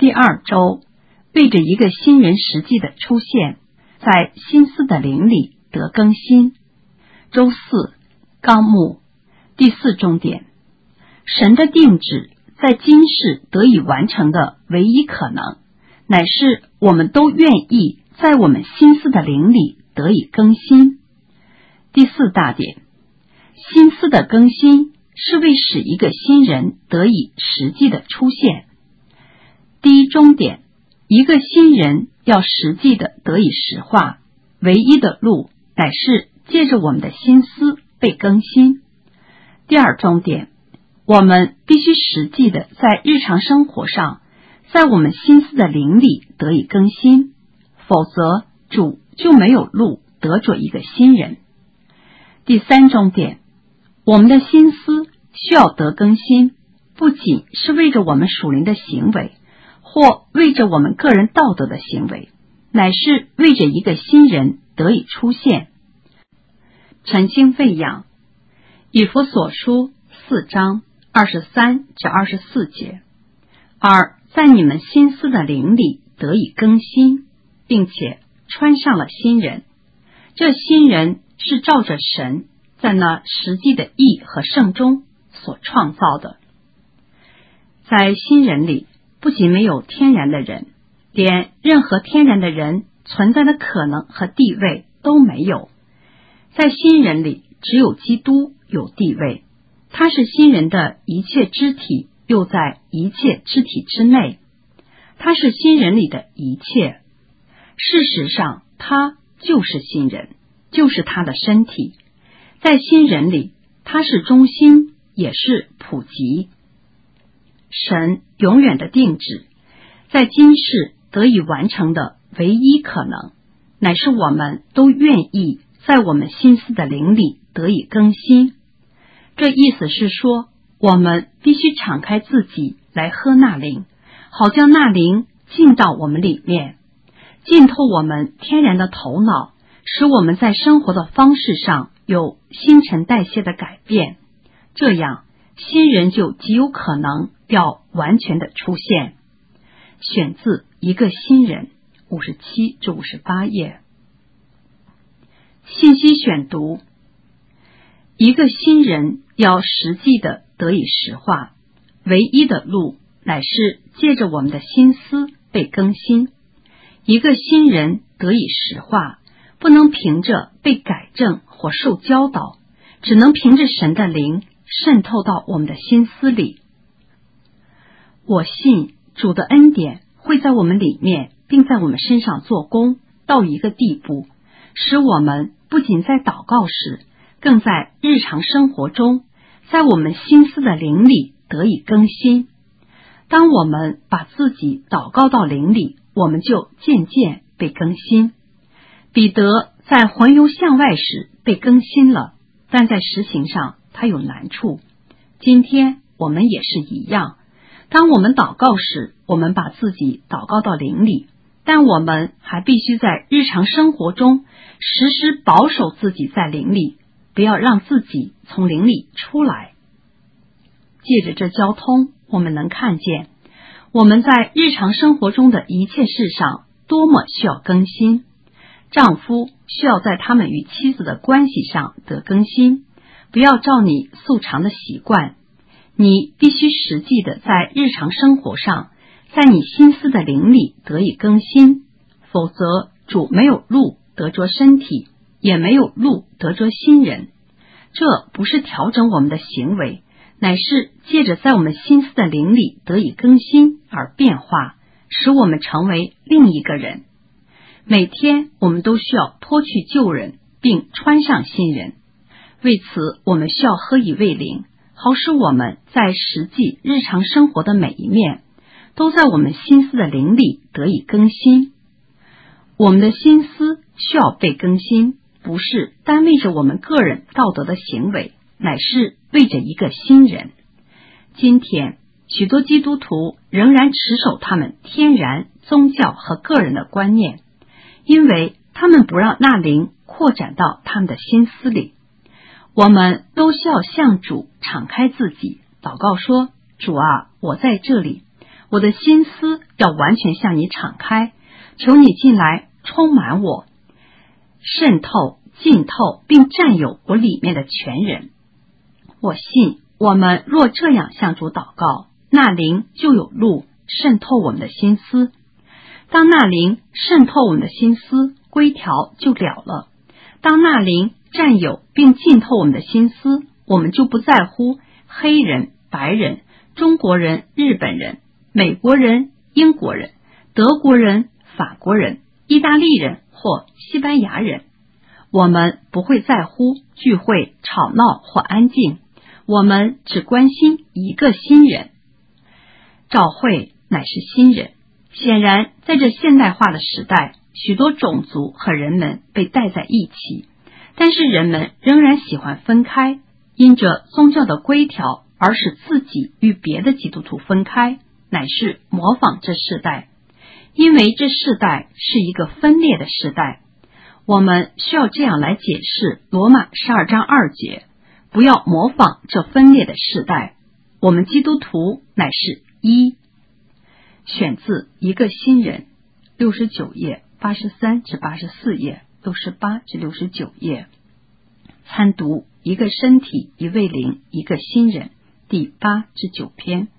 第二周，为着一个新人实际的出现，在心思的灵里得更新。周四，纲目第四重点，神的定旨在今世得以完成的唯一可能，乃是我们都愿意在我们心思的灵里得以更新。第四大点，心思的更新是为使一个新人得以实际的出现。第一中点，一个新人要实际的得以实化，唯一的路乃是借着我们的心思被更新。第二中点，我们必须实际的在日常生活上，在我们心思的灵里得以更新，否则主就没有路得着一个新人。第三中点，我们的心思需要得更新，不仅是为着我们属灵的行为，或为着我们个人道德的行为，乃是为着一个新人得以出现。晨经喂养，以弗所书4章23至24节。而在你们心思的灵里得以更新，并且穿上了新人。这新人是照着神在那实际的义和圣中所创造的。在新人里，不仅没有天然的人，连任何天然的人存在的可能和地位都没有。在新人里，只有基督有地位，他是新人的一切肢体，又在一切肢体之内，他是新人里的一切。事实上，他就是新人，就是他的身体。在新人里，他是中心，也是普及。神永远的定旨，在今世得以完成的唯一可能，乃是我们都愿意在我们心思的灵里得以更新。这意思是说，我们必须敞开自己来喝那灵，好将那灵进到我们里面，浸透我们天然的头脑，使我们在生活的方式上有新陈代谢的改变，这样新人就极有可能要完全的出现。选自一个新人57至58页。信息选读，一个新人要实际的得以实化，唯一的路乃是借着我们的心思被更新。一个新人得以实化，不能凭着被改正或受教导，只能凭着神的灵渗透到我们的心思里。我信主的恩典会在我们里面，并在我们身上做工到一个地步，使我们不仅在祷告时，更在日常生活中，在我们心思的灵里得以更新。当我们把自己祷告到灵里，我们就渐渐被更新。彼得在环游向外时被更新了，但在实行上他有难处。今天我们也是一样，当我们祷告时，我们把自己祷告到灵里，但我们还必须在日常生活中时时保守自己在灵里，不要让自己从灵里出来。借着这交通，我们能看见我们在日常生活中的一切事上多么需要更新。丈夫需要在他们与妻子的关系上得更新，不要照你素常的习惯，你必须实际的在日常生活上，在你心思的灵里得以更新，否则主没有路得着身体，也没有路得着新人。这不是调整我们的行为，乃是借着在我们心思的灵里得以更新而变化，使我们成为另一个人。每天我们都需要脱去旧人，并穿上新人。为此，我们需要喝一味灵，好使我们在实际日常生活的每一面，都在我们心思的灵里得以更新。我们的心思需要被更新，不是单为着我们个人道德的行为，乃是为着一个新人。今天许多基督徒仍然持守他们天然宗教和个人的观念，因为他们不让那灵扩展到他们的心思里。我们都需要向主敞开自己，祷告说：主啊，我在这里， 我的心思要完全向你敞开，求你进来充满我，渗透、浸透并占有我里面的全人。我信，我们若这样向主祷告，那灵就有路渗透我们的心思。当那灵渗透我们的心思，规条就了了。当那灵占有并浸透我们的心思，我们就不在乎黑人、白人、中国人、日本人、美国人、英国人、德国人、法国人、意大利人或西班牙人。我们不会在乎聚会吵闹或安静，我们只关心一个新人。召会乃是新人。显然，在这现代化的时代，许多种族和人们被带在一起，但是人们仍然喜欢分开，因着宗教的规条而使自己与别的基督徒分开，乃是模仿这世代。因为这世代是一个分裂的世代，我们需要这样来解释罗马12章2节，不要模仿这分裂的世代。我们基督徒乃是一。选自一个新人，69页、83至84页、68至69页。参读一个身体、一位灵、一个新人，第8至9篇。